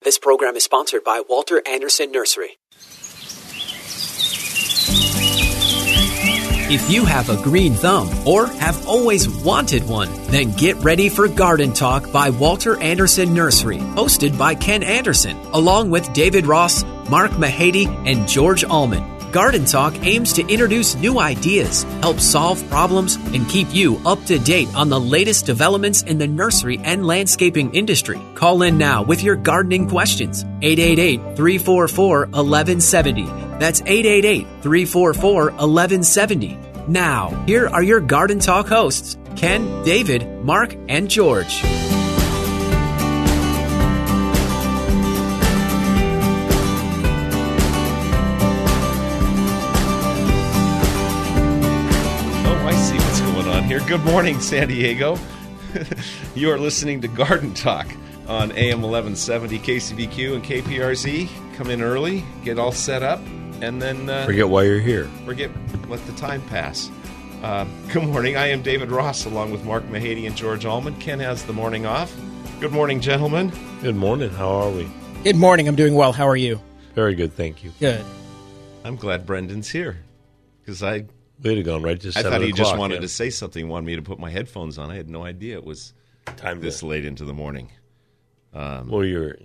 This program is sponsored by Walter Anderson Nursery. If you have a green thumb or have always wanted one, then get ready for Garden Talk by Walter Anderson Nursery, hosted by Ken Anderson, along with David Ross, Mark Mahady, and George Allman. Garden Talk aims to introduce new ideas, help solve problems, and keep you up to date on the latest developments in the nursery and landscaping industry. Call in now with your gardening questions. 888-344-1170. That's 888-344-1170. Now, here are your Garden Talk hosts, Ken, David, Mark, and George. Good morning, San Diego. You are listening to Garden Talk on AM 1170 KCBQ and KPRZ. Come in early, get all set up, and then forget why you're here. Let the time pass. Good morning. I am David Ross, along with Mark Mahady and George Allman. Ken has the morning off. Good morning, gentlemen. Good morning. How are we? Good morning. I'm doing well. How are you? Very good, thank you. Good. I'm glad Brendan's here because I thought he just wanted to say something, wanted me to put my headphones on. I had no idea it was time this late into the morning. Well, you're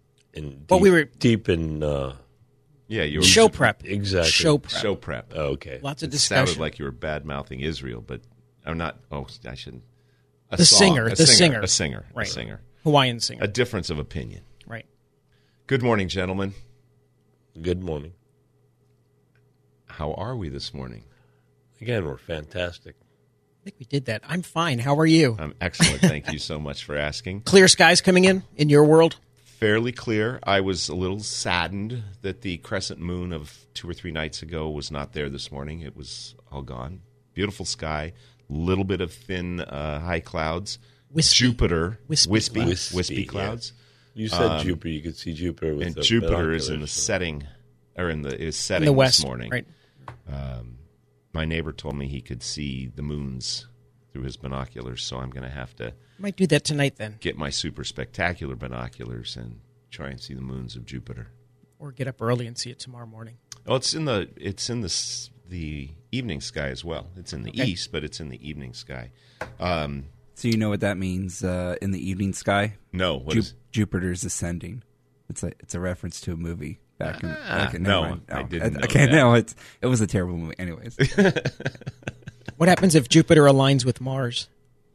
deep in you were show prep. Exactly. Show prep. Oh, okay. Lots of it discussion. Sounded like you were bad-mouthing Israel, but I'm not. Oh, I shouldn't. The singer. A singer. Right. A singer. Hawaiian singer. A difference of opinion. Right. Good morning, gentlemen. Good morning. How are we this morning? Again, we're fantastic. I think we did that. I'm fine. How are you? I'm excellent. Thank you so much for asking. Clear skies coming in your world? Fairly clear. I was a little saddened that the crescent moon of 2 or 3 nights ago was not there this morning. It was all gone. Beautiful sky, little bit of thin high clouds. Wispy clouds. Yeah. You said Jupiter. You could see Jupiter with and Jupiter is in the setting, or is setting in the west this morning. Right. My neighbor told me he could see the moons through his binoculars, so I'm going to have to might do that tonight then. Get my super spectacular binoculars and try and see the moons of Jupiter. Or get up early and see it tomorrow morning. Oh, it's in the evening sky as well. It's in the east, but it's in the evening sky. So you know what that means in the evening sky? No, Jupiter's ascending. It's a reference to a movie. I didn't know that. No, it was a terrible movie. Anyways, what happens if Jupiter aligns with Mars?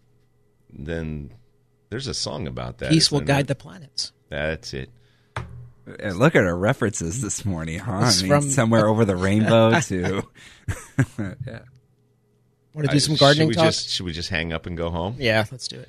Then there's a song about that. Peace will guide the planets. That's it. And look at our references this morning, huh? From somewhere over the rainbow to yeah. Want to do some gardening talk? Should we just hang up and go home? Yeah, let's do it.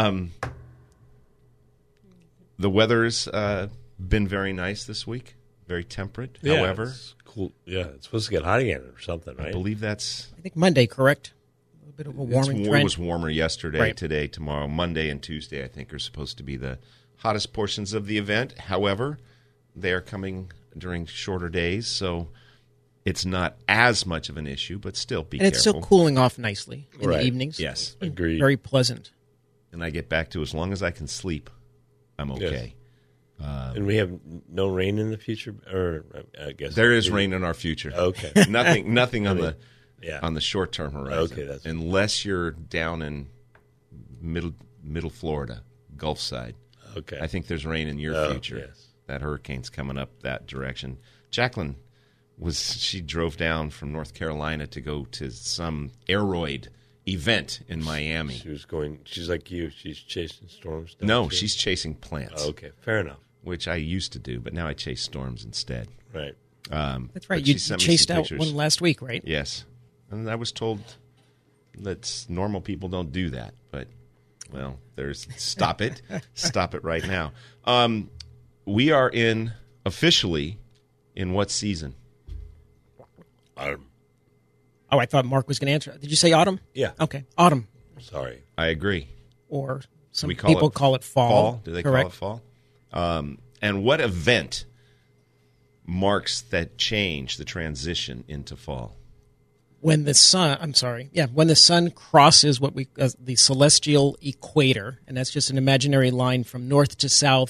The weather's been very nice this week. Very temperate, however. It's cool. Yeah, it's supposed to get hot again or something, right? I believe that's... I think Monday, correct? A little bit of a warming trend. It was warmer yesterday, right. Today, tomorrow. Monday and Tuesday, I think, are supposed to be the hottest portions of the event. However, they are coming during shorter days, so it's not as much of an issue, but still be careful. And it's still cooling off nicely in the evenings. Yes. Agreed. Very pleasant. And I get back to as long as I can sleep, I'm okay. Yes. And we have no rain in the future, or I guess there is rain in our future. Okay, nothing on the short term horizon. Okay, unless you're down in middle Florida, Gulf side. Okay, I think there's rain in your future. Yes. That hurricane's coming up that direction. Jacqueline she drove down from North Carolina to go to some aeroid event in Miami. She's like you. She's chasing storms. No, she's chasing plants. Oh, okay, fair enough. Which I used to do, but now I chase storms instead. Right. That's right. You chased out one last week, right? Yes. And I was told that normal people don't do that. But, well, stop it. Stop it right now. We are officially in what season? Autumn. Oh, I thought Mark was going to answer. Did you say autumn? Yeah. Okay. Autumn. Sorry. I agree. Or some people call it fall. Do they Correct. call it fall? And what event marks that change, the transition into fall? When the sun, when the sun crosses the celestial equator, and that's just an imaginary line from north to south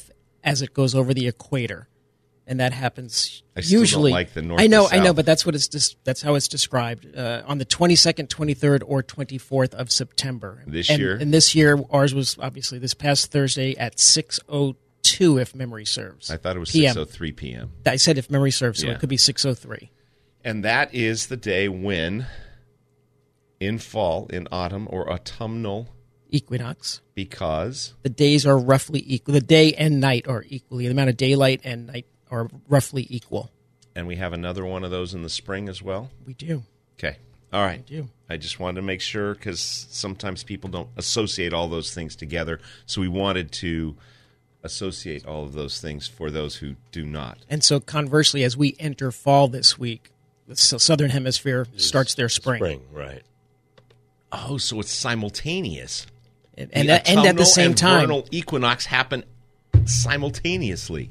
as it goes over the equator. And that happens I still usually. don't like the north. I know, to south. but that's how it's described on the 22nd, 23rd, or 24th of September. This year, and this year, ours was obviously this past Thursday at 6:02, if memory serves. I thought it was PM. 6:03 p.m. I said if memory serves, so Yeah. it could be 6:03. And that is the day when, in fall, in autumn, or autumnal Equinox. Because the days are roughly equal. The day and night are equally. The amount of daylight and night are roughly equal. And we have another one of those in the spring as well? We do. Okay. All right. We do. I just wanted to make sure because sometimes people don't associate all those things together. So we wanted to associate all of those things for those who do not. And so conversely, as we enter fall this week, the southern hemisphere starts their spring. Spring, right. Oh, so it's simultaneous. And at the same time. Vernal equinox happen simultaneously.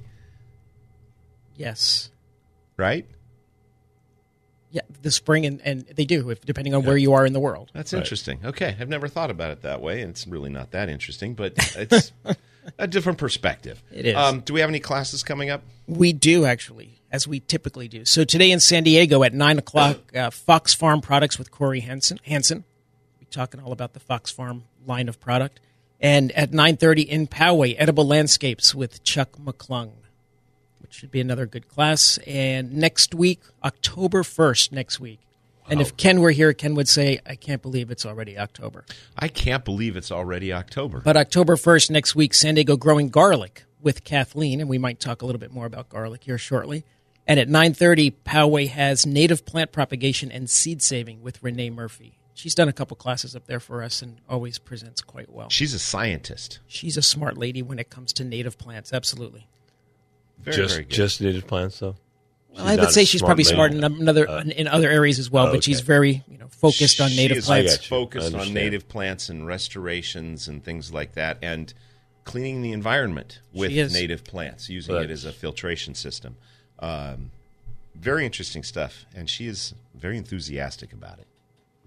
Yes. Right? Yeah, the spring, and they do, depending on where you are in the world. That's interesting. Okay, I've never thought about it that way, and it's really not that interesting, but it's a different perspective. It is. Do we have any classes coming up? We do, actually, as we typically do. So today in San Diego at 9 o'clock, Fox Farm Products with Corey Hansen. We're talking all about the Fox Farm line of product. And at 9:30 in Poway, Edible Landscapes with Chuck McClung, which should be another good class. And next week, October 1st, next week. Wow. And if Ken were here, Ken would say, I can't believe it's already October. I can't believe it's already October. But October 1st, next week, San Diego Growing Garlic with Kathleen, and we might talk a little bit more about garlic here shortly. And at 9:30, Poway has Native Plant Propagation and Seed Saving with Renee Murphy. She's done a couple classes up there for us and always presents quite well. She's a scientist. She's a smart lady when it comes to native plants, absolutely. Very good. Just native plants, though? Well, I would say she's probably smart in other areas as well, but she's very focused on native plants. She's focused on native plants and restorations and things like that, and cleaning the environment with native plants, using it as a filtration system. Very interesting stuff, and she is very enthusiastic about it.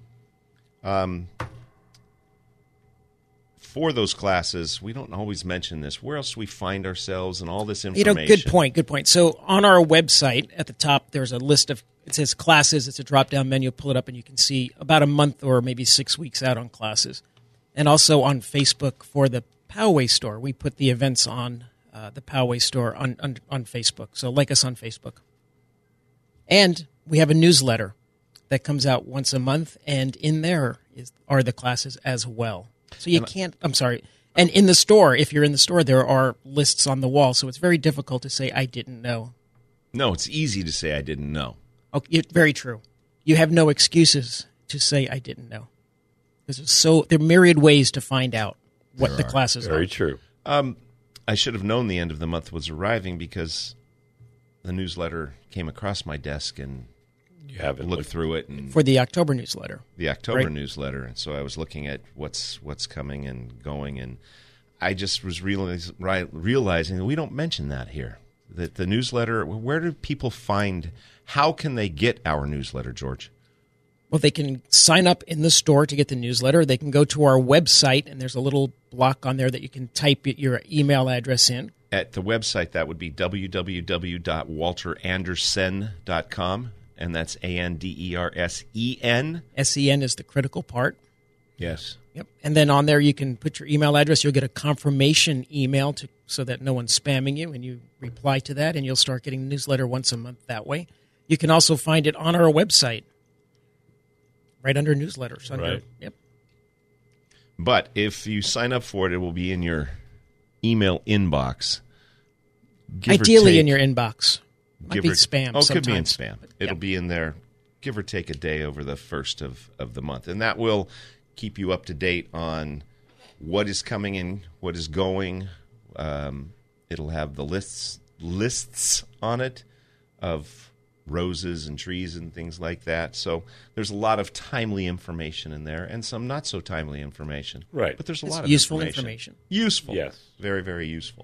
For those classes, we don't always mention this. Where else do we find ourselves and all this information? Good point. So on our website at the top, there's a list of, it says classes. It's a drop-down menu. Pull it up and you can see about a month or maybe 6 weeks out on classes. And also on Facebook for the Poway store. We put the events on the Poway store on Facebook. So like us on Facebook. And we have a newsletter that comes out once a month, and in there are the classes as well. So you can't, I'm sorry. And in the store, if you're in the store, there are lists on the wall, so it's very difficult to say, I didn't know. No, it's easy to say, I didn't know. Oh, very true. You have no excuses to say, I didn't know. Because there are myriad ways to find out what the classes are. Very true. I should have known the end of the month was arriving because the newsletter came across my desk and you haven't looked through it. And for the October newsletter. The October newsletter. And so I was looking at what's coming and going, and I just was realizing that we don't mention that here. That the newsletter, where do people find, how can they get our newsletter, George? Well, they can sign up in the store to get the newsletter. They can go to our website, and there's a little block on there that you can type your email address in. At the website, that would be www.walterandersen.com, and that's ANDERSEN. SEN is the critical part. Yes. Yep. And then on there, you can put your email address. You'll get a confirmation email so that no one's spamming you, and you reply to that, and you'll start getting the newsletter once a month that way. You can also find it on our website, right under newsletters. Right. Yep. But if you sign up for it, it will be in your email inbox. Ideally in your inbox. Might be spam. Oh, it sometimes. could be in spam. It'll be in there, give or take a day over the first of the month. And that will keep you up to date on what is coming in, what is going. It'll have the lists on it of roses and trees and things like that. So there's a lot of timely information in there and some not so timely information. Right. But there's a lot of useful information. Useful. Yes. Very, very useful.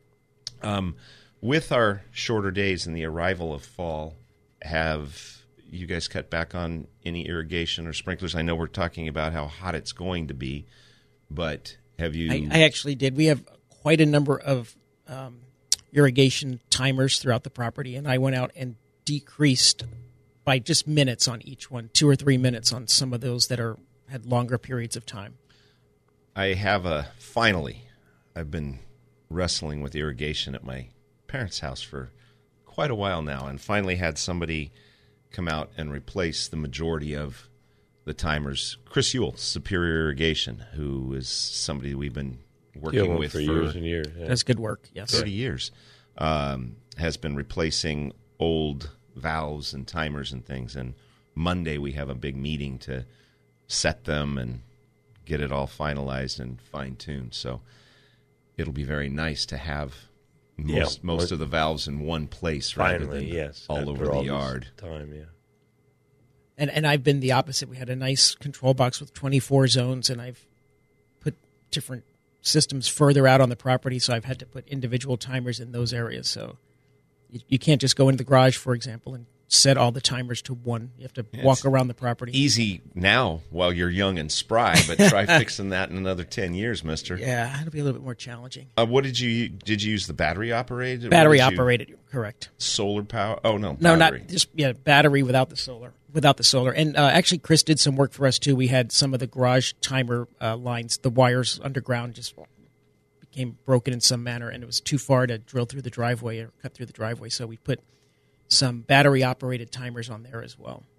With our shorter days and the arrival of fall, have you guys cut back on any irrigation or sprinklers? I know we're talking about how hot it's going to be, but have you... I actually did. We have quite a number of irrigation timers throughout the property, and I went out and decreased by just minutes on each one, 2 or 3 minutes on some of those that had longer periods of time. I have finally, I've been wrestling with irrigation at my parents' house for quite a while now, and finally had somebody come out and replace the majority of the timers. Chris Ewell, Superior Irrigation, who is somebody we've been working with for years and years. Yeah. That's good work, yes. 30 years. Has been replacing old valves and timers and things. And Monday we have a big meeting to set them and get it all finalized and fine-tuned. So it'll be very nice to have most of the valves in one place rather than all over the yard. Time, yeah. And I've been the opposite. We had a nice control box with 24 zones, and I've put different systems further out on the property, so I've had to put individual timers in those areas. So you can't just go into the garage, for example, and set all the timers to one. You have to walk around the property. Easy now while you're young and spry, but try fixing that in another 10 years, mister. Yeah, it'll be a little bit more challenging. What did you use the battery operated? Battery operated, correct. Solar power? Oh, no, No, battery. not just battery without the solar. And actually, Chris did some work for us, too. We had some of the garage timer lines, the wires underground just became broken in some manner, and it was too far to drill through the driveway or cut through the driveway. So we put some battery-operated timers on there as well.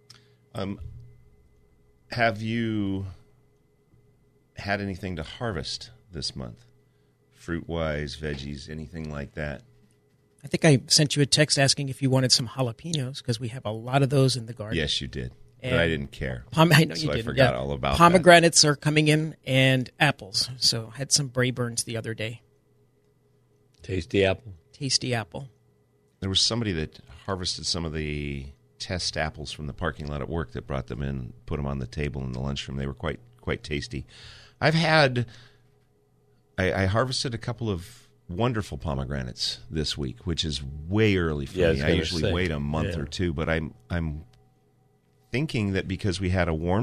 Have you had anything to harvest this month? Fruit-wise, veggies, anything like that? I think I sent you a text asking if you wanted some jalapenos because we have a lot of those in the garden. Yes, you did. But I didn't care. I know you so did. I forgot all about Pomegranates are coming in and apples. So I had some Brayburns the other day. Tasty apple. Tasty apple. There was somebody that harvested some of the test apples from the parking lot at work that brought them in, put them on the table in the lunchroom. They were quite tasty. I harvested a couple of wonderful pomegranates this week, which is way early for me. I usually wait a month or two, but I'm thinking that because we had a warm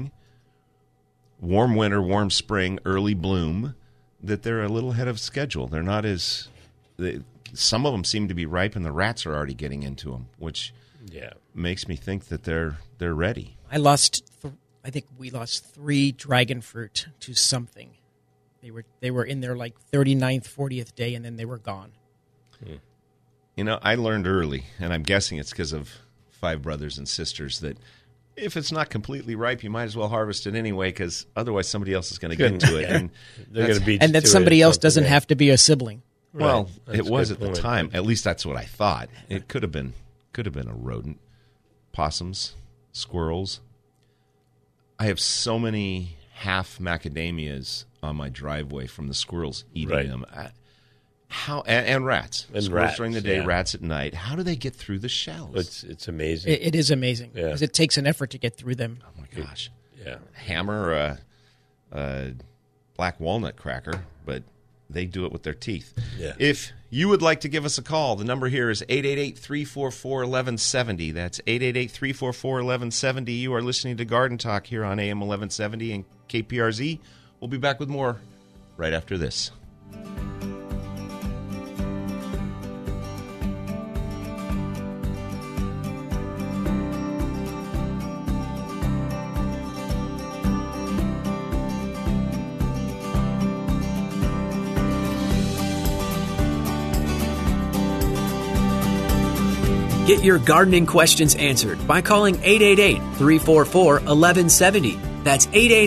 winter, warm spring, early bloom, that they're a little ahead of schedule. They're not as some of them seem to be ripe, and the rats are already getting into them, which makes me think that they're ready. I think we lost 3 dragon fruit to something. They were in their 39th, 40th day, and then they were gone. You know, I learned early, and I'm guessing it's because of 5 brothers and sisters, that if it's not completely ripe, you might as well harvest it anyway, because otherwise somebody else is going to get to it. And they're going to beat and that somebody else doesn't have to be a sibling. Well, it was at the time. At least that's what I thought. It could have been a rodent. Possums, squirrels. I have so many half macadamias on my driveway from the squirrels eating them. And rats. And squirrels rats, during the day, rats at night. How do they get through the shells? It's amazing. It is amazing because it takes an effort to get through them. Oh my gosh! Yeah, hammer a black walnut cracker, but they do it with their teeth. Yeah. If you would like to give us a call, the number here is 888-344-1170. That's 888-344-1170. You are listening to Garden Talk here on AM 1170 and KPRZ. We'll be back with more right after this. Get your gardening questions answered by calling 888-344-1170. That's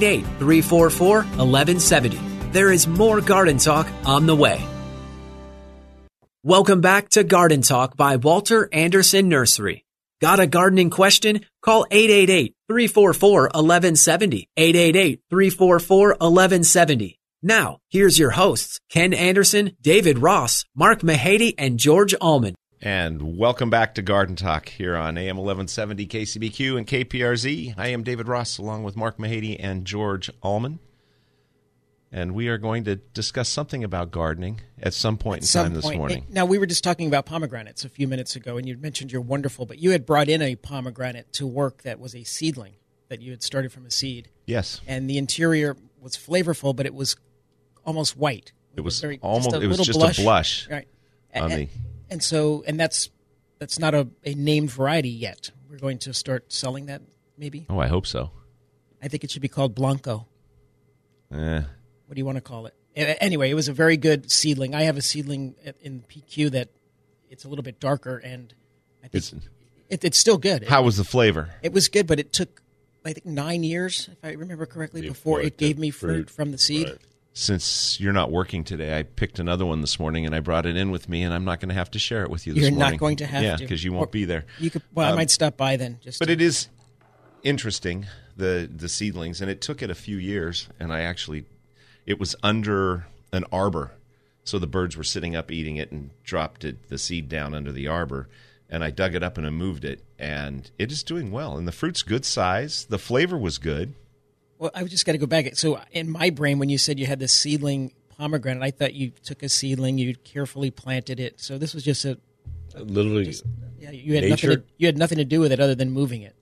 888-344-1170. There is more Garden Talk on the way. Welcome back to Garden Talk by Walter Anderson Nursery. Got a gardening question? Call 888-344-1170. 888-344-1170. Now, here's your hosts, Ken Anderson, David Ross, Mark Mahady, and George Allman. And welcome back to Garden Talk here on AM 1170 KCBQ and KPRZ. I am David Ross along with Mark Mahady and George Allman. And we are going to discuss something about gardening at some point in time this morning. Now, we were just talking about pomegranates a few minutes ago, and you mentioned you're wonderful, but you had brought in a pomegranate to work that was a seedling that you had started from a seed. Yes. And the interior was flavorful, but it was almost white. It was just a blush. Right. on and that's not a named variety yet. We're going to start selling that, maybe. Oh, I hope so. I think it should be called Blanco. Eh. What do you want to call it? Anyway, it was a very good seedling. I have a seedling in PQ that it's a little bit darker, and I think it's still good. How was the flavor? It was good, but it took, I think, 9 years, if I remember correctly, before it gave me fruit from the seed. Right. Since you're not working today, I picked another one this morning, and I brought it in with me, and I'm not going to have to share it with you this morning. You're not going to have to. Yeah, because you won't be there. You could. Well, I might stop by then. But it is interesting, the seedlings, and it took it a few years, and it was under an arbor, so the birds were sitting up eating it and dropped the seed down under the arbor, and I dug it up and I moved it, and it is doing well, and the fruit's good size. The flavor was good. Well, I just got to go back. So in my brain, when you said you had this seedling pomegranate, I thought you took a seedling, you carefully planted it. So this was just literally, you had nothing to do with it other than moving it.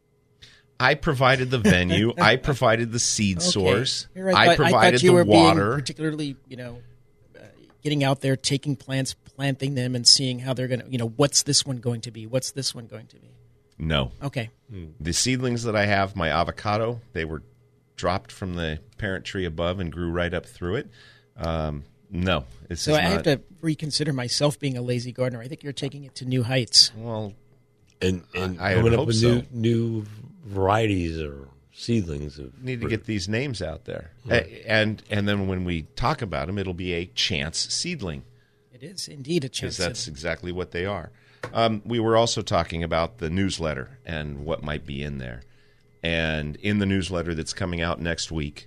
I provided the venue. I provided the seed source. I provided you the were water. Being particularly, getting out there, taking plants, planting them, and seeing how they're going to, what's this one going to be? What's this one going to be? No. Okay. The seedlings that I have, my avocado, they were dropped from the parent tree above and grew right up through it. No. So I have to reconsider myself being a lazy gardener. I think you're taking it to new heights. Well, and I coming up hope with so. new varieties or seedlings. Need to get these names out there. Right. And then when we talk about them, it'll be a chance seedling. It is indeed a chance. Because that's exactly what they are. We were also talking about the newsletter and what might be in there. And in the newsletter that's coming out next week,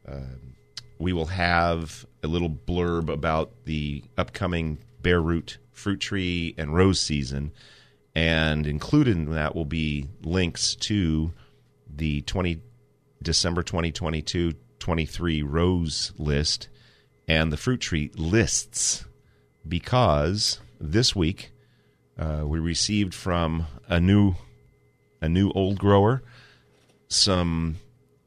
we will have a little blurb about the upcoming bare root fruit tree and rose season. And included in that will be links to the December 2022-23 rose list and the fruit tree lists, because this week we received from a new old grower some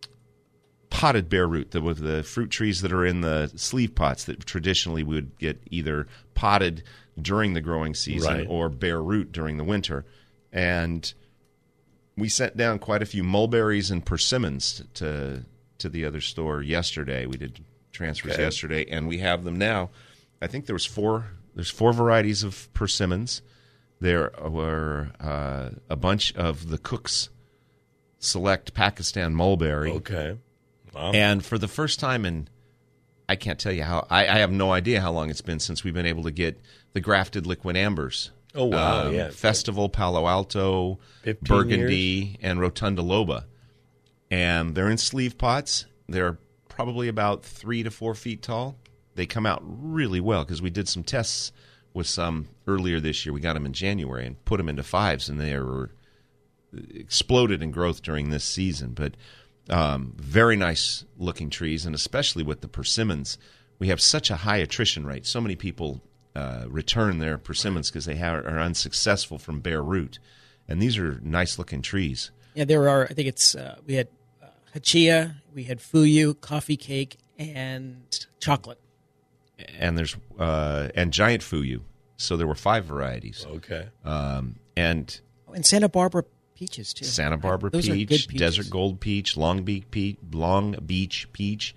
potted bare root, with the fruit trees that are in the sleeve pots that traditionally we would get either potted during the growing season or bare root during the winter. And we sent down quite a few mulberries and persimmons to the other store yesterday. We did transfers yesterday, and we have them now. I think there's four varieties of persimmons. There were a bunch of the Cook's Select Pakistan mulberry. Okay. Wow. And for the first time in, I can't tell you how, I have no idea how long it's been since we've been able to get the grafted liquid ambers. Oh, wow. Festival, Palo Alto, Burgundy, and Rotunda Loba. And they're in sleeve pots. They're probably about 3 to 4 feet tall. They come out really well because we did some tests with some earlier this year. We got them in January and put them into 5s, and they were exploded in growth during this season. But very nice looking trees, and especially with the persimmons, we have such a high attrition rate. So many people return their persimmons because they are unsuccessful from bare root, and these are nice looking trees. Yeah, there are. I think it's we had hachia, we had fuyu, coffee cake, and chocolate. And there's and giant fuyu. So there were 5 varieties. Okay. And Santa Barbara peaches too. Santa Barbara Those peach, Desert Gold peach, Long Beach peach.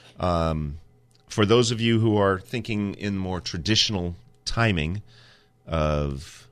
For those of you who are thinking in more traditional timing of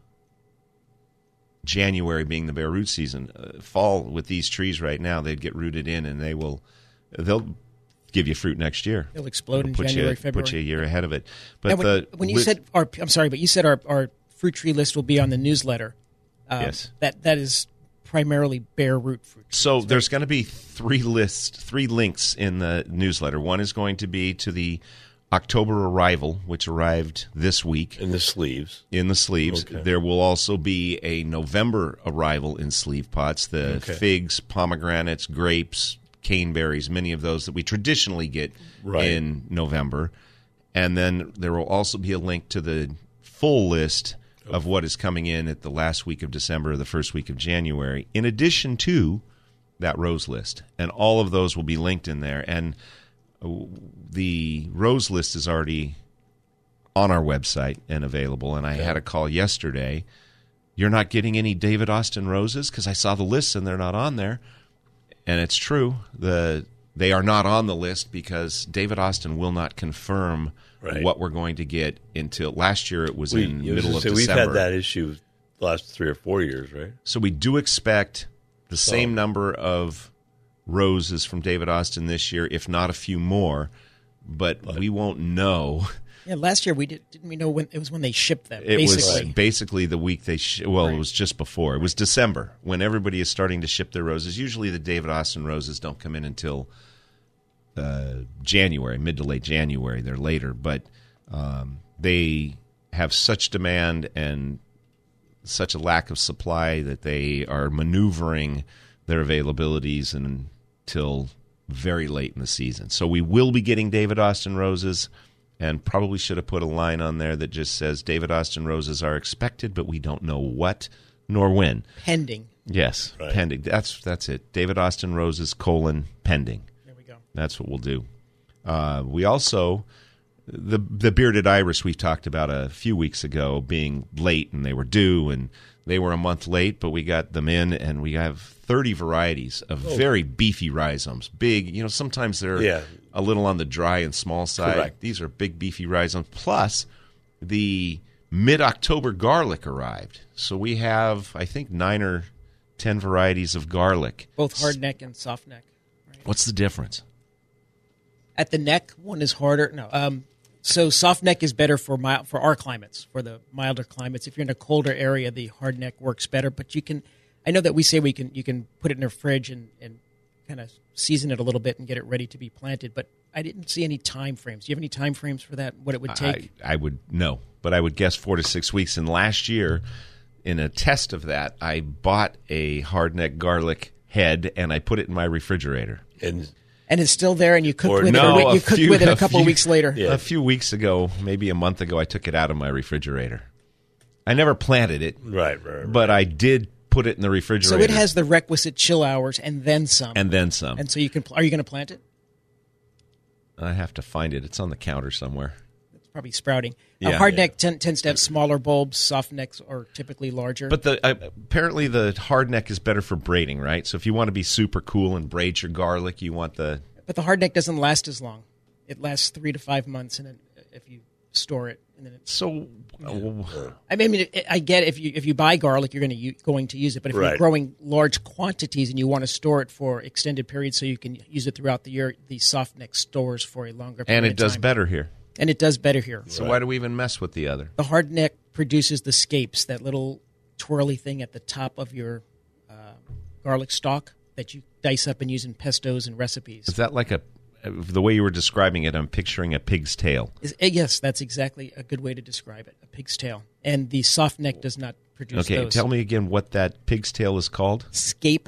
January being the bare root season, fall with these trees right now, they'd get rooted in, and they'll give you fruit next year. They'll explode in January, February. Put you a year ahead of it. But when you said our fruit tree list will be on the newsletter. Yes, that is primarily bare root fruit trees. So there's going to be 3 links in the newsletter. One is going to be to the October arrival, which arrived this week. In the sleeves. Okay. There will also be a November arrival in sleeve pots. The figs, pomegranates, grapes, caneberries, many of those that we traditionally get in November. And then there will also be a link to the full list of what is coming in at the last week of December or the first week of January, in addition to that rose list. And all of those will be linked in there. And the rose list is already on our website and available. And I had a call yesterday. You're not getting any David Austin roses? Because I saw the list and they're not on there. And it's true. They are not on the list because David Austin will not confirm what we're going to get until last year. It was in middle of December. We've had that issue the last 3 or 4 years, right? So we do expect the same number of roses from David Austin this year, if not a few more, but we won't know. Yeah, last year didn't we know when it was when they shipped them? It was basically the week they it was just before. It was December when everybody is starting to ship their roses. Usually the David Austin roses don't come in until January, mid to late January. They're later, but they have such demand and such a lack of supply that they are maneuvering their availabilities until very late in the season. So we will be getting David Austin roses, and probably should have put a line on there that just says David Austin roses are expected, but we don't know what nor when. Pending. Yes, pending. That's it. David Austin roses, pending. There we go. That's what we'll do. We also, the bearded iris we talked about a few weeks ago being late, and they were due, and they were a month late, but we got them in, and we have 30 varieties of very beefy rhizomes. Big, sometimes they're a little on the dry and small side. Correct. These are big, beefy rhizomes. Plus, the mid-October garlic arrived. So we have, I think, 9 or 10 varieties of garlic. Both hard neck and soft neck. Right? What's the difference? At the neck, one is harder. No, so soft neck is better for our climates, for the milder climates. If you're in a colder area, the hard neck works better. But you can, I know that we say you can put it in a fridge and kind of season it a little bit and get it ready to be planted. But I didn't see any time frames. Do you have any time frames for that? What it would take? I would no, but I would guess 4 to 6 weeks. And last year, in a test of that, I bought a hard neck garlic head and I put it in my refrigerator. And it's still there, and you cooked with it. You cooked with it a couple of weeks later. Yeah. A few weeks ago, maybe a month ago, I took it out of my refrigerator. I never planted it, right. But I did put it in the refrigerator. So it has the requisite chill hours and then some. And so you can. Are you going to plant it? I have to find it. It's on the counter somewhere. It's probably sprouting. Hard neck tends to have smaller bulbs. Soft necks are typically larger. But apparently the hard neck is better for braiding, right? So if you want to be super cool and braid your garlic, you want the... But the hard neck doesn't last as long. It lasts 3 to 5 months, and if you store it, and then so. I mean, I get if you buy garlic, you're going to use it. But if you're growing large quantities and you want to store it for extended periods, so you can use it throughout the year, the soft neck stores for a longer period. And it does better here. And it does better here. So why do we even mess with the other? The hard neck produces the scapes, that little twirly thing at the top of your garlic stalk that you dice up and use in pestos and recipes. Is that like the way you were describing it, I'm picturing a pig's tail. Yes, that's exactly a good way to describe it, a pig's tail. And the soft neck does not produce those. Okay, tell me again what that pig's tail is called. Scape,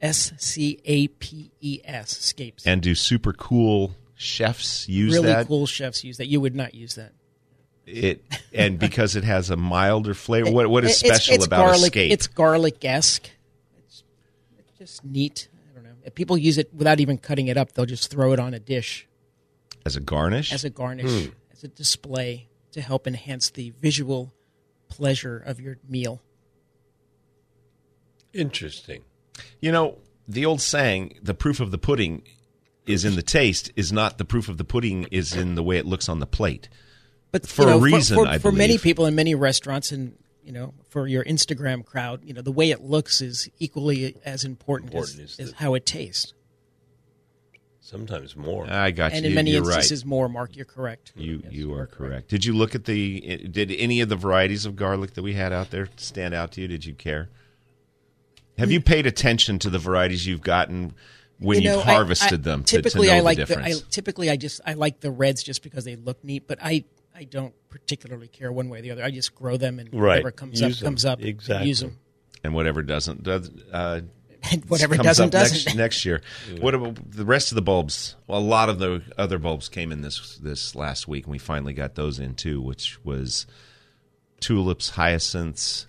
S-C-A-P-E-S, scapes. And do super cool chefs use that? Really cool chefs use that. You would not use that. And because it has a milder flavor. What is special about garlic, a scape? It's garlic-esque. It's just neat. I don't know. If people use it without even cutting it up, they'll just throw it on a dish. As a garnish? As a garnish. As a display to help enhance the visual pleasure of your meal. Interesting. The old saying, the proof of the pudding is in the taste, is not the proof of the pudding is in the way it looks on the plate. But for a reason, I believe. For many people in many restaurants and, for your Instagram crowd, the way it looks is equally as important as how it tastes. Sometimes more. I got you. And in many You're instances right. more, Mark. You're correct. You are correct. Did you look at did any of the varieties of garlic that we had out there stand out to you? Did you care? Have you paid attention to the varieties you've gotten when you've harvested them typically, to know I like the difference? I like the reds just because they look neat, but I don't particularly care one way or the other. I just grow them, and whatever comes up. Exactly. Use them. And whatever doesn't, and whatever doesn't. Next year. What about the rest of the bulbs? Well, a lot of the other bulbs came in this last week, and we finally got those in too, which was tulips, hyacinths,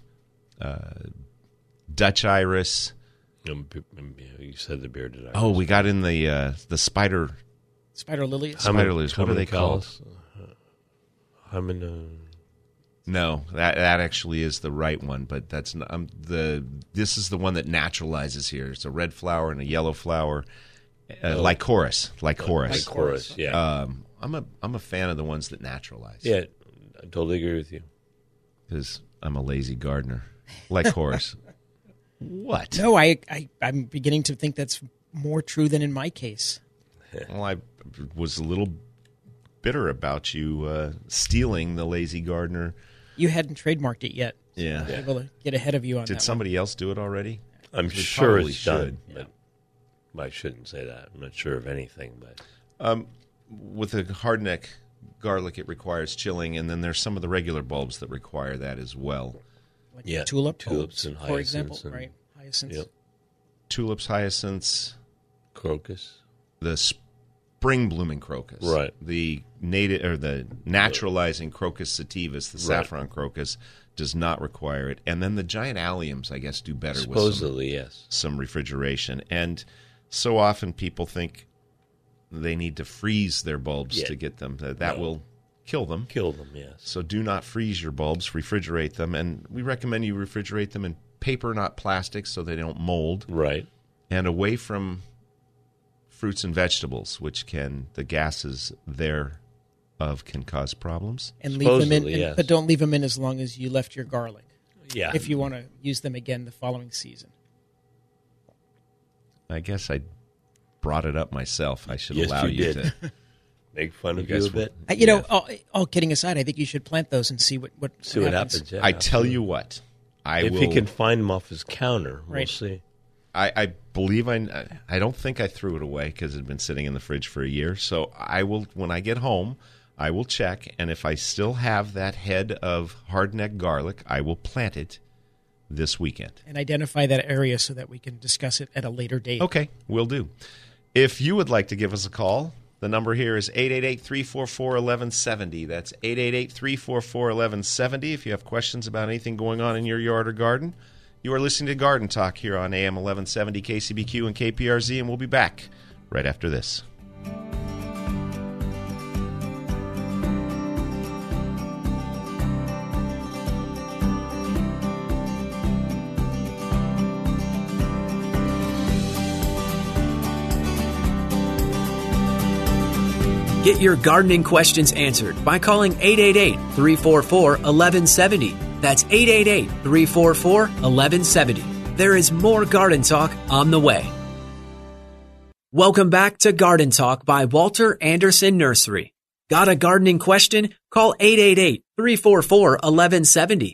Dutch iris. You said the bearded iris. Oh, we got in the spider lilies. Spider lilies. What are they called? No, that actually is the right one, but that's not, this is the one that naturalizes here. It's a red flower and a yellow flower, Lycoris. Yeah. I'm a fan of the ones that naturalize. Yeah, I totally agree with you. Because I'm a lazy gardener. Lycoris. What? No, I'm beginning to think that's more true than in my case. Well, I was a little bitter about you stealing the lazy gardener. You hadn't trademarked it yet. Yeah. I was able to get ahead of you on that. Did somebody else do it already? I'm sure it's done. But I shouldn't say that. I'm not sure of anything. But with a hardneck garlic, it requires chilling, and then there's some of the regular bulbs that require that as well. Like tulips and hyacinths. For example, right? Hyacinths. Yep. Tulips, hyacinths. Crocus. The spring blooming crocus. Right. The native or the naturalizing Crocus sativus, the saffron crocus, does not require it. And then the giant alliums, I guess, do better supposedly, with some refrigeration. And so often people think they need to freeze their bulbs to get them. That will kill them. Kill them, yes. So do not freeze your bulbs. Refrigerate them. And we recommend you refrigerate them in paper, not plastic, so they don't mold. Right. And away from fruits and vegetables, which the gases thereof can cause problems. And leave them in, but don't leave them in as long as you left your garlic. Yeah. If you want to use them again the following season. I guess I brought it up myself. I should allow you to make fun of you a bit. You know, all kidding aside, I think you should plant those and see what happens. Yeah, I tell you what, if you can find them off his counter, we'll see. I believe I don't think I threw it away because it had been sitting in the fridge for a year. So I will, when I get home, I will check, and if I still have that head of hardneck garlic, I will plant it this weekend. And identify that area so that we can discuss it at a later date. Okay, will do. If you would like to give us a call, the number here is 888-344-1170. That's 888-344-1170 if you have questions about anything going on in your yard or garden. You are listening to Garden Talk here on AM 1170 KCBQ and KPRZ, and we'll be back right after this. Get your gardening questions answered by calling 888-344-1170. That's 888-344-1170. There is more Garden Talk on the way. Welcome back to Garden Talk by Walter Anderson Nursery. Got a gardening question? Call 888-344-1170.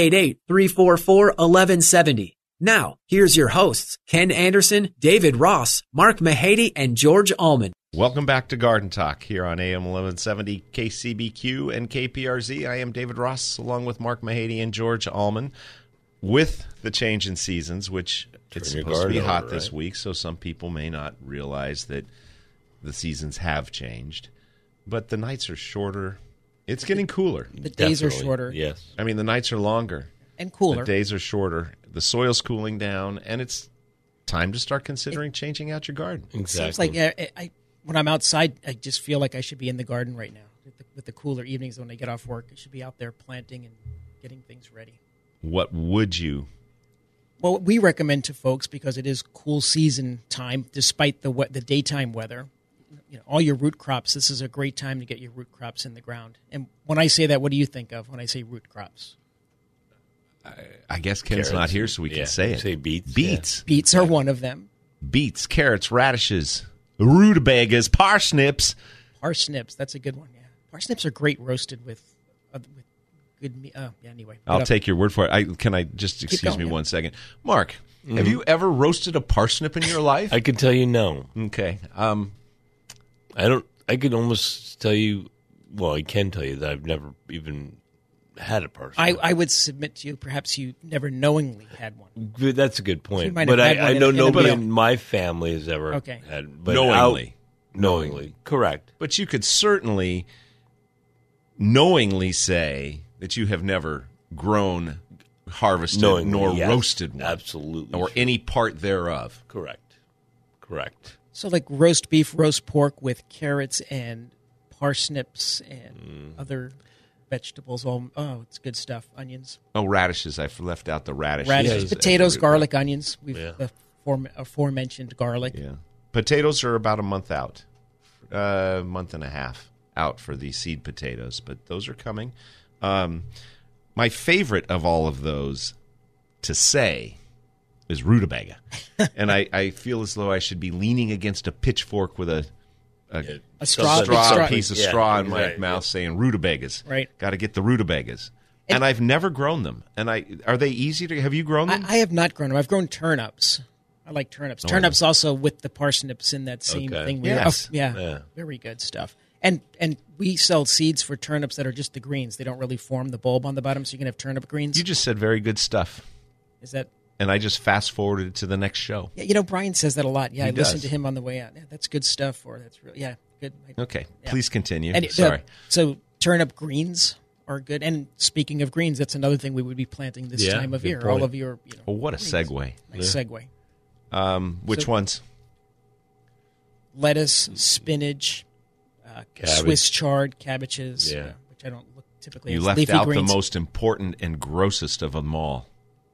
888-344-1170. Now, here's your hosts, Ken Anderson, David Ross, Mark Mahady, and George Allman. Welcome back to Garden Talk here on AM 1170 KCBQ and KPRZ. I am David Ross along with Mark Mahady and George Allman. With the change in seasons, which it's supposed to be hot this week, so some people may not realize that the seasons have changed. But the nights are shorter. It's getting cooler. The days are shorter. Yes. I mean, the nights are longer. And cooler. The days are shorter. The soil's cooling down, and it's time to start considering changing out your garden. Exactly. Seems like when I'm outside, I just feel like I should be in the garden right now. With the cooler evenings when I get off work, I should be out there planting and getting things ready. What would you? Well, what we recommend to folks, because it is cool season time, despite the daytime weather, you know, all your root crops, this is a great time to get your root crops in the ground. And when I say that, what do you think of when I say root crops? I guess Ken's not here, so we can say it. Say beets. Beets. Yeah. Beets are one of them. Beets, carrots, radishes, rutabagas, parsnips. Parsnips, that's a good one, yeah. Parsnips are great roasted with good anyway. I'll take your word for it. Can I just, excuse me 1 second. Mark, have you ever roasted a parsnip in your life? I can tell you no. Okay. I could almost tell you, well, I can tell you that I've never even had a parsnip. I would submit to you, perhaps you never knowingly had one. That's a good point. But I know nobody in my family has ever had. But knowingly. Correct. But you could certainly knowingly say that you have never grown, harvested, nor roasted one. Absolutely. Or any part thereof. Correct. So like roast beef, roast pork with carrots and parsnips and other vegetables. It's good stuff. Onions. Oh, radishes. I left out the radishes. Radishes, potatoes, garlic, onions. The aforementioned garlic. Yeah. Potatoes are about a month out. Month and a half out for the seed potatoes, but those are coming. My favorite of all of those to say is rutabaga. And I feel as though I should be leaning against a pitchfork with a piece of straw in my mouth saying rutabagas. Right. Got to get the rutabagas. And I've never grown them. And are they easy to – have you grown them? I have not grown them. I've grown turnips. I like turnips. Turnips also with the parsnips in that same thing. Yes. Very good stuff. And we sell seeds for turnips that are just the greens. They don't really form the bulb on the bottom, so you can have turnip greens. You just said very good stuff. Is that? And I just fast-forwarded to the next show. Yeah, Brian says that a lot. Yeah, He I listened does. to him on the way out. Yeah, that's good stuff. Or that's really good. Okay, Yeah. please continue. And Sorry. So turnip greens are good. And speaking of greens, that's another thing we would be planting this time of good year. point. All of your, Well, what a greens. segue. Nice segue. Which ones? Lettuce, spinach, Cabbage. Swiss chard, cabbages, Yeah. which I don't look typically You as left leafy out greens. the most important and grossest of them all.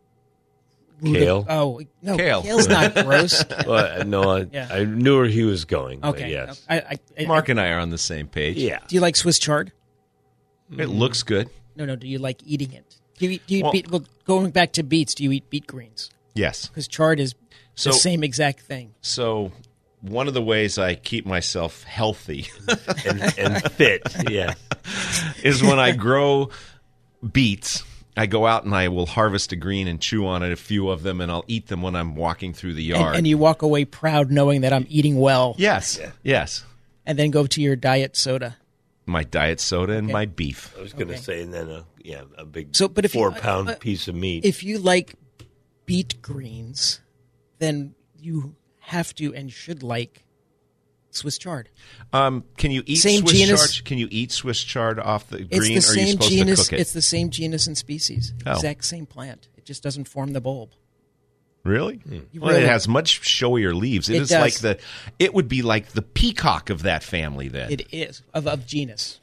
Kale. Oh, no, Kale. kale's not gross. Well, no, Yeah. I knew where he was going. But Okay. yes. Mark and I are on the same page. Yeah. Do you like Swiss chard? It looks good. No. Do you like eating it? Do you eat Well- beet? Well, going back to beets, do you eat beet greens? Yes. Because chard is So- the same exact thing. So one of the ways I keep myself healthy and fit. Yeah. is when I grow beets. I go out and I will harvest a green and chew on it, a few of them, and I'll eat them when I'm walking through the yard. And you walk away proud knowing that I'm eating well. Yes. Yes. And then go to your diet soda. My diet soda and Okay. my beef. I was going to Okay. say, and then a big But if you- 4-pound piece of meat. If you like beet greens, then you have to and should like Swiss chard. Can you eat Same Swiss genus. chard? Can you eat Swiss chard off the It's green, the or are you same supposed genus. to cook it? It's the same genus and species. Oh. Exact same plant. It just doesn't form the bulb. Really? You Well, really- it has much showier leaves. It is does. like it would be like the peacock of that family then. It is of genus.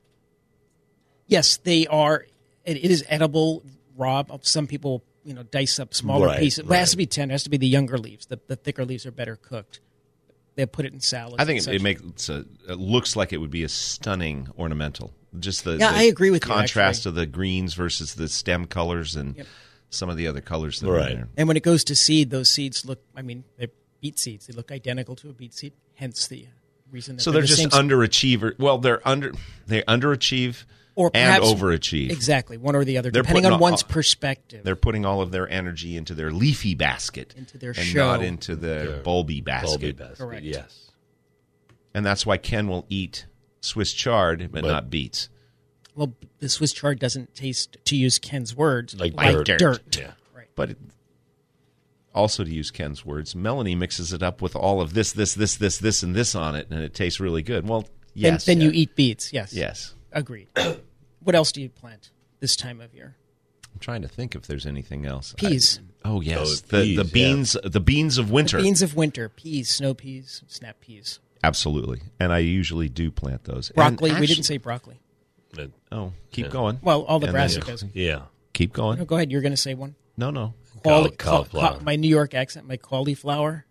Yes, they are. It is edible raw. Some people, dice up smaller Right, pieces. But it has right. to be tender. It has to be the younger leaves. The thicker leaves are better cooked. They put it in salads. I think and it such. looks like it would be a stunning ornamental. Just the I agree with you, contrast actually. of the greens versus the stem colors and Yep. some of the other colors that are Right. in there. And when it goes to seed, those seeds look. They're beet seeds. They look identical to a beet seed. Hence the reason that So they're the just same- underachiever. Well, they underachieve or and perhaps, overachieve. Exactly, one or the other, They're depending putting on all- one's perspective. They're putting all of their energy into their leafy basket, Into their and show. not into the bulby basket. Bulby basket. Correct. Yes. And that's why Ken will eat Swiss chard, but not beets. Well, the Swiss chard doesn't taste, to use Ken's words, Like dirt. dirt. Yeah. Right. But also, to use Ken's words, Melanie mixes it up with all of this, and this on it, and it tastes really good. Well, yes. Then you eat beets. Yes. Yes. Agreed. What else do you plant this time of year? I'm trying to think if there's anything else. Peas. Yes. Oh, The peas, the beans of winter. Beans of winter. Peas, snow peas, snap peas. Absolutely. And I usually do plant those. And Broccoli. We actually- didn't say broccoli. But, keep going. Well, all the And brassica then- does. yeah. Keep going. No, go ahead. You're going to say one. No. Cauliflower. My New York accent, my cauliflower.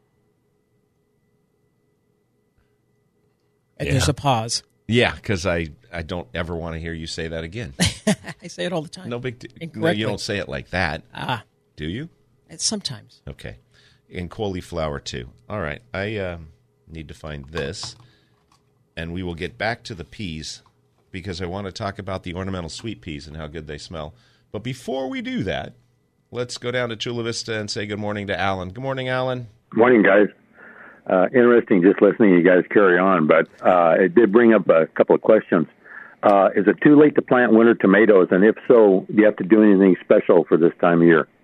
And there's Yeah. a pause. Yeah, because I don't ever want to hear you say that again. I say it all the time. No big deal. No, Incorrectly. you don't say it like that. Do you? Sometimes. Okay. And cauliflower, too. All right. I need to find this. And we will get back to the peas because I want to talk about the ornamental sweet peas and how good they smell. But before we do that, let's go down to Chula Vista and say good morning to Alan. Good morning, Alan. Morning, guys. Interesting just listening to you guys carry on, but it did bring up a couple of questions. Is it too late to plant winter tomatoes? And if so, do you have to do anything special for this time of year?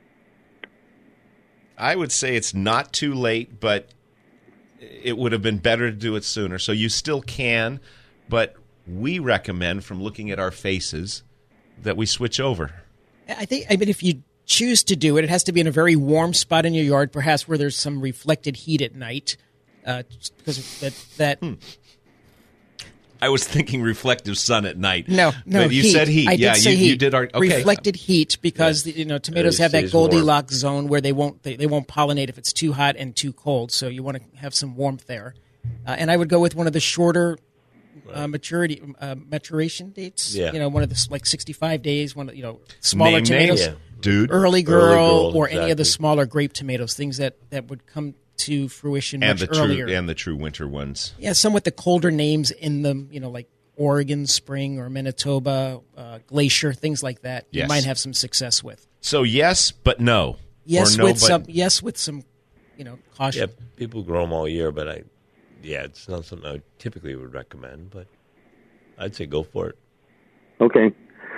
I would say it's not too late, but it would have been better to do it sooner. So you still can, but we recommend from looking at our faces that we switch over. I mean, if you choose to do it, it has to be in a very warm spot in your yard, perhaps where there's some reflected heat at night, just because that I was thinking reflective sun at night. No, But you heat. said heat. I did say you heat. did. Okay. Reflected heat because tomatoes have that stays warm. Goldilocks zone where they won't pollinate if it's too hot and too cold. So you want to have some warmth there. And I would go with one of the shorter maturation dates. Yeah. One of the 65 days. One of smaller Name tomatoes. names, dude. Early Girl, or any of the exactly. smaller grape tomatoes, things that would come to fruition And much the earlier. true and the true winter ones. Yeah, some with the colder names in them, like Oregon Spring or Manitoba Glacier, things like that. You Yes. might have some success with. So yes, but no. Yes, or no, with but some. Yes, with some, Yeah, caution. people grow them all year, but it's not something I typically would recommend. But I'd say go for it. Okay.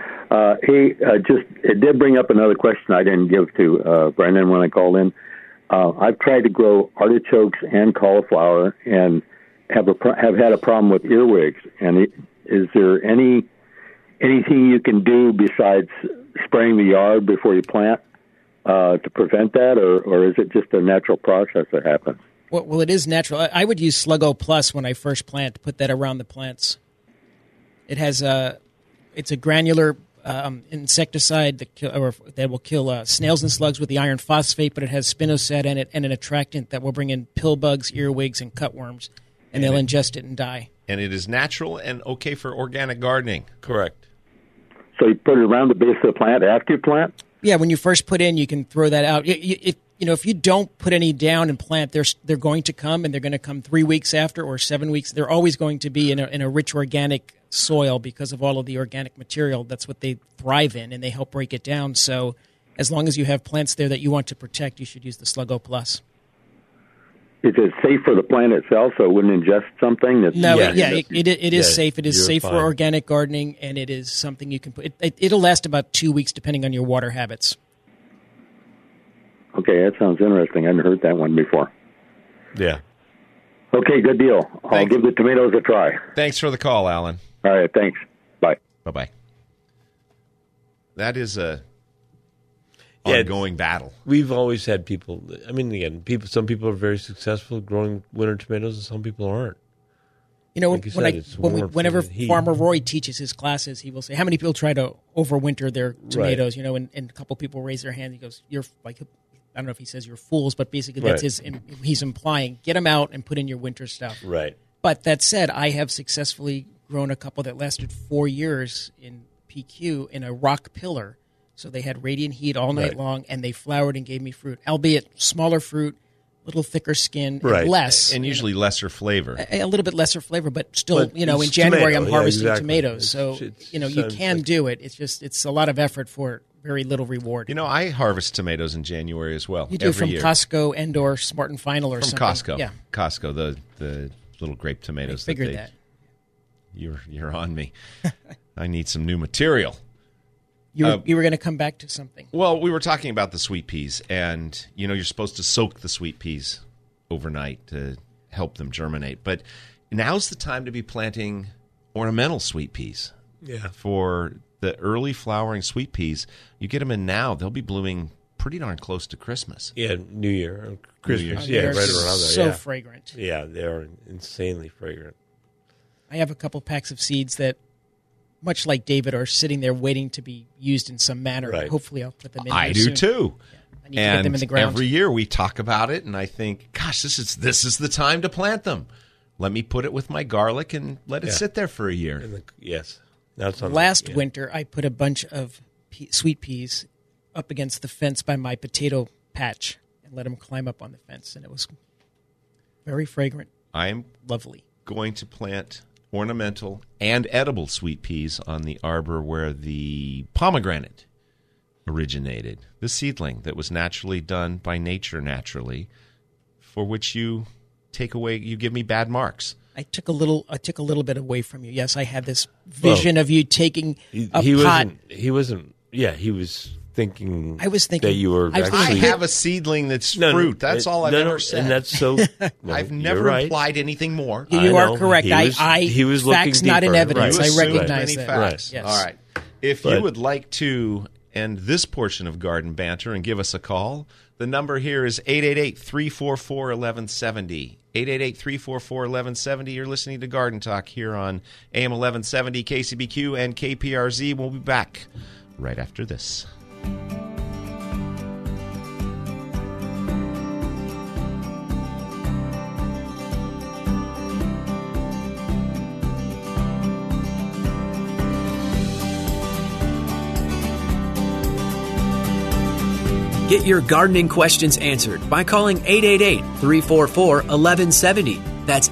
It did bring up another question I didn't give to Brendan when I called in. I've tried to grow artichokes and cauliflower and have had a problem with earwigs. And is there anything you can do besides spraying the yard before you plant to prevent that, or is it just a natural process that happens? Well, it is natural. I would use Sluggo Plus when I first plant to put that around the plants. It has it's a granular insecticide that will kill snails and slugs with the iron phosphate, but it has spinosad in it and an attractant that will bring in pill bugs, earwigs, and cutworms, and they'll ingest it and die. And it is natural and okay for organic gardening. Correct. So you put it around the base of the plant after you plant? Yeah, when you first put in, you can throw that out. If you don't put any down and plant, they're going to come, and they're going to come 3 weeks after or 7 weeks. They're always going to be in a rich organic soil because of all of the organic material. That's what they thrive in, and they help break it down. So as long as you have plants there that you want to protect, you should use the Sluggo Plus. Is it safe for the plant itself so it wouldn't ingest something? That's It is safe. It is you're safe fine. for organic gardening, and it is something you can put. It'll last about 2 weeks depending on your water habits. Okay, that sounds interesting. I hadn't heard that one before. Yeah. Okay, good deal. I'll give the tomatoes a try. Thanks for the call, Alan. All right, thanks. Bye. Bye-bye. That is a Yeah, ongoing battle. We've always had people. I mean, again, some people are very successful growing winter tomatoes, and some people aren't. Like you said, it's warmth Whenever and heat. Farmer Roy teaches his classes, he will say, "How many people try to overwinter their tomatoes?" And a couple people raise their hand. He goes, "You're like." I don't know if he says you're fools, but basically that's he's implying. Get them out and put in your winter stuff. Right. But that said, I have successfully grown a couple that lasted 4 years in PQ in a rock pillar. So they had radiant heat all night long, and they flowered and gave me fruit, albeit smaller fruit, little thicker skin, and less. And usually lesser flavor. A little bit lesser flavor, but still, But in it's January tomato. I'm harvesting Yeah, exactly. tomatoes. So, you can do it. It's a lot of effort for very little reward. I harvest tomatoes in January as well. You do every from year. Costco and or Smart and Final or From something. Costco. Yeah. Costco, the little grape tomatoes. I figured that. You're on me. I need some new material. You were going to come back to something. Well, we were talking about the sweet peas, and you're supposed to soak the sweet peas overnight to help them germinate. But now's the time to be planting ornamental sweet peas. Yeah. For the early flowering sweet peas, you get them in now, they'll be blooming pretty darn close to Christmas. Yeah, New Year, Christmas. New Yeah, They're right around there. so yeah. fragrant. Yeah, they're insanely fragrant. I have a couple packs of seeds that, much like David, are sitting there waiting to be used in some manner. Right. Hopefully I'll put them in I there do soon. too. I need to get them in the ground. Every year we talk about it, and I think, gosh, this is the time to plant them. Let me put it with my garlic and let it sit there for a year. Yes. That's on Last winter, I put a bunch of sweet peas up against the fence by my potato patch and let them climb up on the fence, and it was very fragrant. I'm Lovely. going to plant ornamental and edible sweet peas on the arbor where the pomegranate originated, the seedling that was naturally done by nature naturally, for which you give me bad marks. I took a little bit away from you. Yes, I had this vision of you taking a pot. He was thinking. I was thinking that you were I was actually. I have a seedling that's fruit. That's all I've ever said. And that's so. I've never implied anything more. You I are know. correct. He was facts, looking not in deeper. evidence. Right. You I assumed recognize many that. facts. Yes. All right. If you would like to end this portion of Garden Banter and give us a call. The number here is 888-344-1170. 888-344-1170. You're listening to Garden Talk here on AM 1170, KCBQ, and KPRZ. We'll be back right after this. Get your gardening questions answered by calling 888-344-1170. That's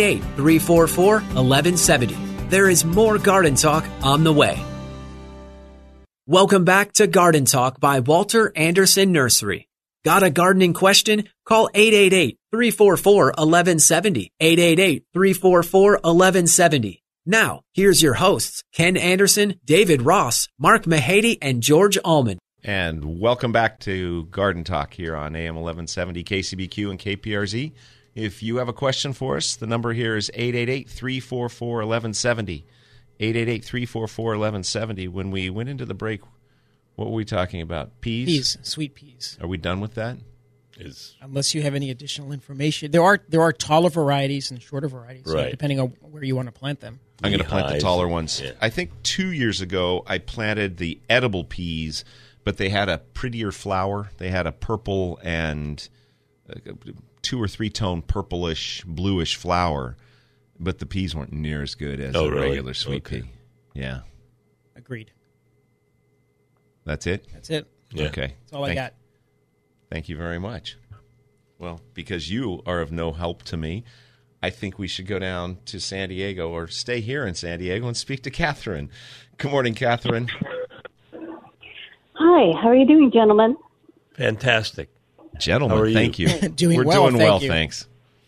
888-344-1170. There is more Garden Talk on the way. Welcome back to Garden Talk by Walter Anderson Nursery. Got a gardening question? Call 888-344-1170. 888-344-1170. Now, here's your hosts, Ken Anderson, David Ross, Mark Mahady, and George Allman. And welcome back to Garden Talk here on AM 1170, KCBQ, and KPRZ. If you have a question for us, the number here is 888-344-1170. 888-344-1170. When we went into the break, what were we talking about? Peas? Peas, sweet peas. Are we done with that? Unless you have any additional information. There are taller varieties and shorter varieties, right, so depending on where you want to plant them. I'm going to plant the taller ones. Yeah. I think 2 years ago I planted the edible peas, but they had a prettier flower. They had a purple and 2 or 3 tone purplish, bluish flower, but the peas weren't near as good as a regular sweet pea. Yeah. Agreed. That's it? That's it. Yeah. Okay. That's all I got. Thank you very much. Well, because you are of no help to me, I think we should go down to San Diego or stay here in San Diego and speak to Catherine. Good morning, Catherine. Hi, how are you doing, gentlemen? Fantastic. Gentlemen, How are you? thank you. We're doing well, you. thanks.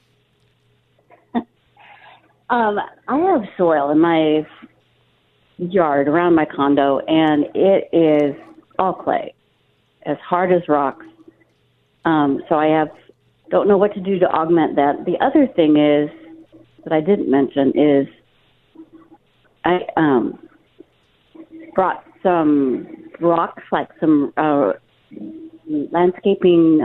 I have soil in my yard around my condo, and it is all clay, as hard as rocks. So I don't know what to do to augment that. The other thing is that I didn't mention is I brought some rocks, like some landscaping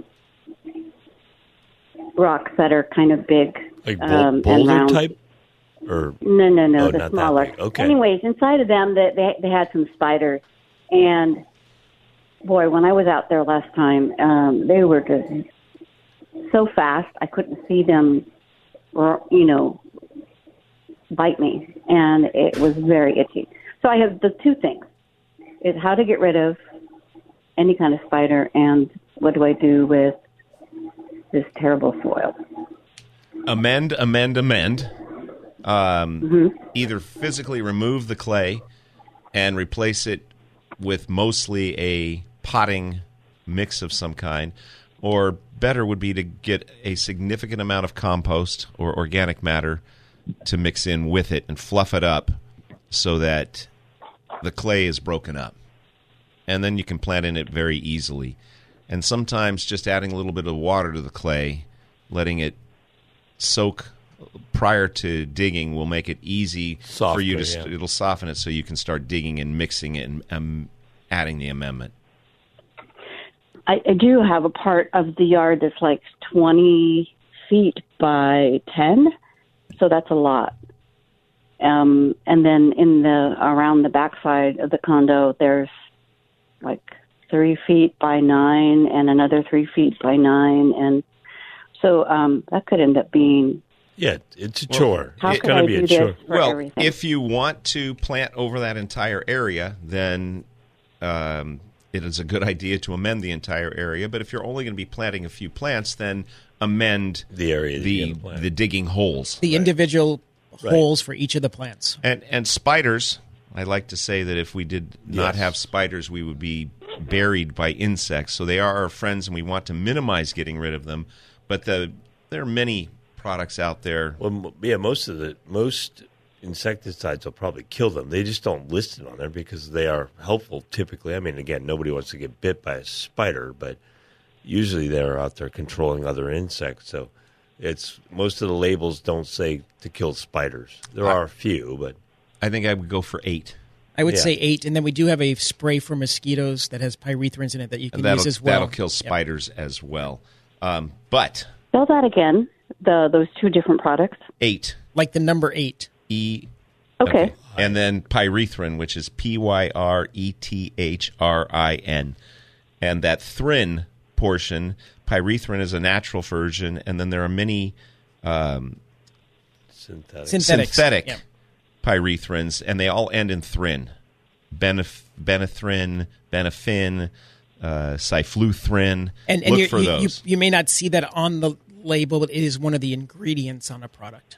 rocks that are kind of big, Like and boulder round. type? Or No, Oh, the not that smaller. big. Okay. Anyways, inside of them, they had some spiders, and boy, when I was out there last time, they were just so fast I couldn't see them, bite me, and it was very itchy. So I have the two things: is how to get rid of any kind of spider, and what do I do with this terrible soil? Amend. Either physically remove the clay and replace it with mostly a potting mix of some kind, or better would be to get a significant amount of compost or organic matter to mix in with it and fluff it up so that the clay is broken up. And then you can plant in it very easily. And sometimes just adding a little bit of water to the clay, letting it soak prior to digging will make it easy for you to. It'll soften it so you can start digging and mixing it and adding the amendment. I do have a part of the yard that's like 20 feet by 10, so that's a lot. And then around the backside of the condo, there's like 3 feet by 9 and another 3 feet by 9, and so that could end up being. Yeah, it's a chore. How It's could going I to be do a this chore. for everything? If you want to plant over that entire area, then it is a good idea to amend the entire area. But if you're only going to be planting a few plants, then amend The area that you're gonna plant. the digging holes. The individual holes for each of the plants. And spiders, I like to say that if we did not have spiders, we would be buried by insects. So they are our friends, and we want to minimize getting rid of them. But there are many products out there. Well, yeah, most insecticides will probably kill them. They just don't list it on there because they are helpful typically. I mean, again, nobody wants to get bit by a spider, but usually they're out there controlling other insects. So most of the labels don't say to kill spiders. There are a few, but I think I would go for 8. I would say 8, and then we do have a spray for mosquitoes that has pyrethrins in it that you can use as well. That'll kill spiders as well. But spell that again. Those two different products. 8, like the number 8. E. Okay. And then pyrethrin, which is Pyrethrin, and that thrin portion. Pyrethrin is a natural version, and then there are many synthetic pyrethrins, and they all end in thrin. Benethrin, benefin, cyfluthrin. And Look for those. You may not see that on the label, but it is one of the ingredients on a product.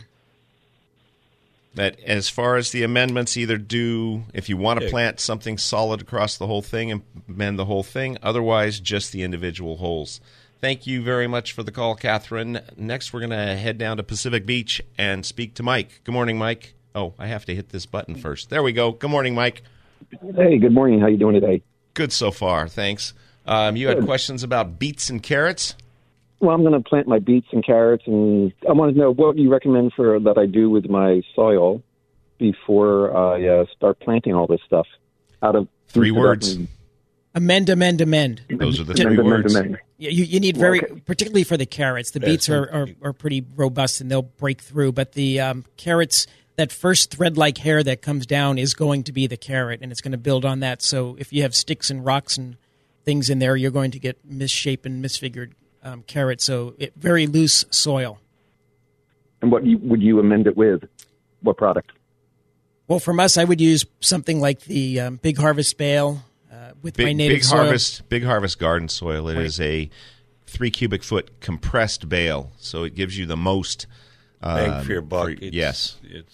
That as far as the amendments, either do, if you want to plant something solid across the whole thing, and amend the whole thing. Otherwise, just the individual holes. Thank you very much for the call, Catherine. Next, we're going to head down to Pacific Beach and speak to Mike. Good morning, Mike. Oh, I have to hit this button first. There we go. Good morning, Mike. Hey, good morning. How you doing today? Good so far, thanks. You had questions about beets and carrots? Well, I'm going to plant my beets and carrots, and I want to know what you recommend that I do with my soil before I start planting all this stuff. Out of 3 words. Amend. Those are the 3 words. You need particularly for the carrots. The beets are pretty robust and they'll break through, but the carrots, that first thread-like hair that comes down is going to be the carrot, and it's going to build on that. So if you have sticks and rocks and things in there, you're going to get misshapen, misfigured carrot. So very loose soil. And what would you amend it with? What product? Well, from us, I would use something like the Big Harvest bale with my native soil. Big Harvest garden soil. It is a 3 cubic foot compressed bale, so it gives you the most bang for your buck. Yes,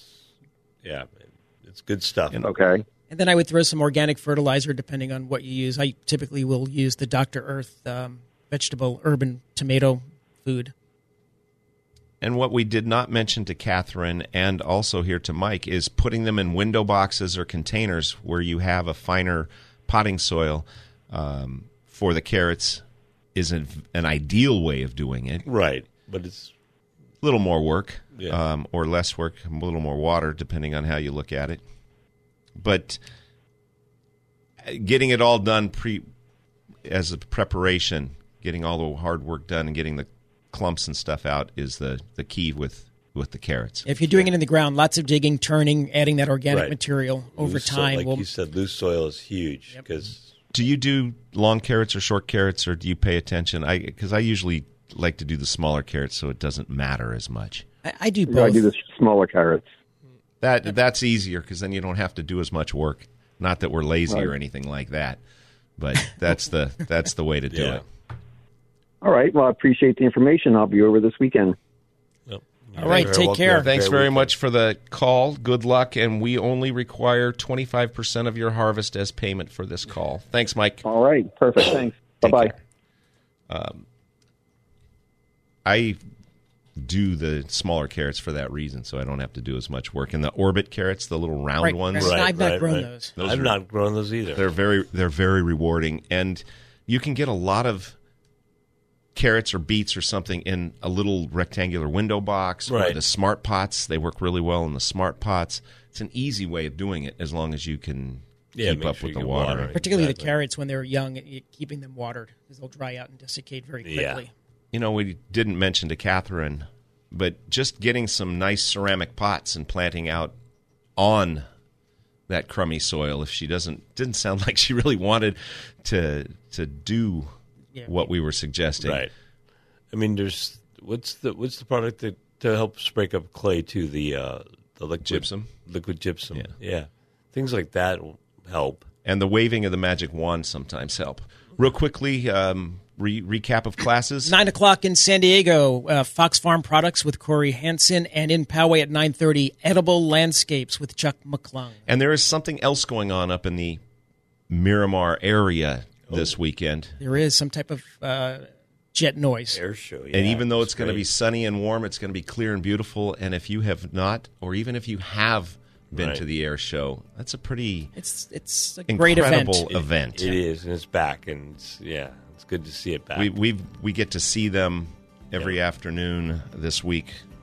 it's good stuff. Okay. And then I would throw some organic fertilizer depending on what you use. I typically will use the Dr. Earth vegetable urban tomato food. And what we did not mention to Catherine and also here to Mike is putting them in window boxes or containers where you have a finer potting soil for the carrots is an ideal way of doing it. Right, but it's a little more work or less work, a little more water depending on how you look at it. But getting it all done as a preparation, getting all the hard work done and getting the clumps and stuff out is the key with the carrots. If you're doing it in the ground, lots of digging, turning, adding that organic material over time. Like you said, loose soil is huge. Because do you do long carrots or short carrots, or do you pay attention? Because I usually like to do the smaller carrots so it doesn't matter as much. I do both. I do the smaller carrots. That's easier because then you don't have to do as much work. Not that we're lazy or anything like that, but that's the way to do it. All right. Well, I appreciate the information. I'll be over this weekend. Yep. All right. Take care. Thanks very much for the call. Good luck. And we only require 25% of your harvest as payment for this call. Thanks, Mike. All right. Perfect. Thanks. Bye-bye. I do the smaller carrots for that reason, so I don't have to do as much work. And the Orbit carrots, the little round ones. I've not grown those. I've not grown those either. They're very rewarding. And you can get a lot of carrots or beets or something in a little rectangular window box or the smart pots. They work really well in the smart pots. It's an easy way of doing it as long as you can keep up with the water. Particularly the carrots when they're young, keeping them watered because they'll dry out and desiccate very quickly. Yeah. You know, we didn't mention to Catherine, but just getting some nice ceramic pots and planting out on that crummy soil, if she didn't sound like she really wanted to do what we were suggesting. Right. I mean, what's the product to help break up clay too? The liquid gypsum. Liquid gypsum. Yeah. Things like that will help. And the waving of the magic wand sometimes help. Real quickly, recap of classes. 9 o'clock in San Diego, Fox Farm Products with Corey Hansen, and in Poway at 9:30, Edible Landscapes with Chuck McClung. And there is something else going on up in the Miramar area this weekend. There is some type of jet noise. Air show, and even though it's going to be sunny and warm, it's going to be clear and beautiful. And if you have not, or even if you have been to the air show, that's a pretty it's a great event. It is, and it's back, and it's good to see it back. We get to see them every afternoon this week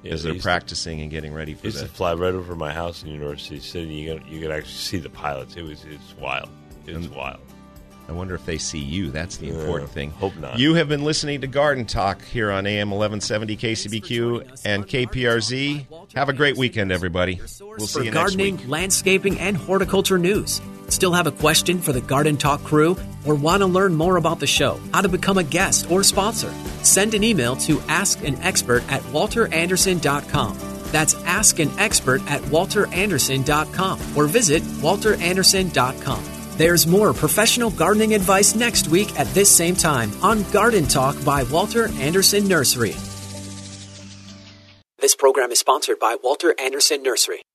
as they're practicing and getting ready for that. Used to fly right over my house in University City. You could actually see the pilots. It's wild. It's wild. I wonder if they see you. That's the important thing. Hope not. You have been listening to Garden Talk here on AM 1170 KCBQ and KPRZ. Have a great weekend, everybody. We'll see you next gardening, week. landscaping, and horticulture news. Still have a question for the Garden Talk crew or want to learn more about the show, how to become a guest or sponsor? Send an email to askanexpert@walteranderson.com. That's askanexpert@walteranderson.com or visit walteranderson.com. There's more professional gardening advice next week at this same time on Garden Talk by Walter Anderson Nursery. This program is sponsored by Walter Anderson Nursery.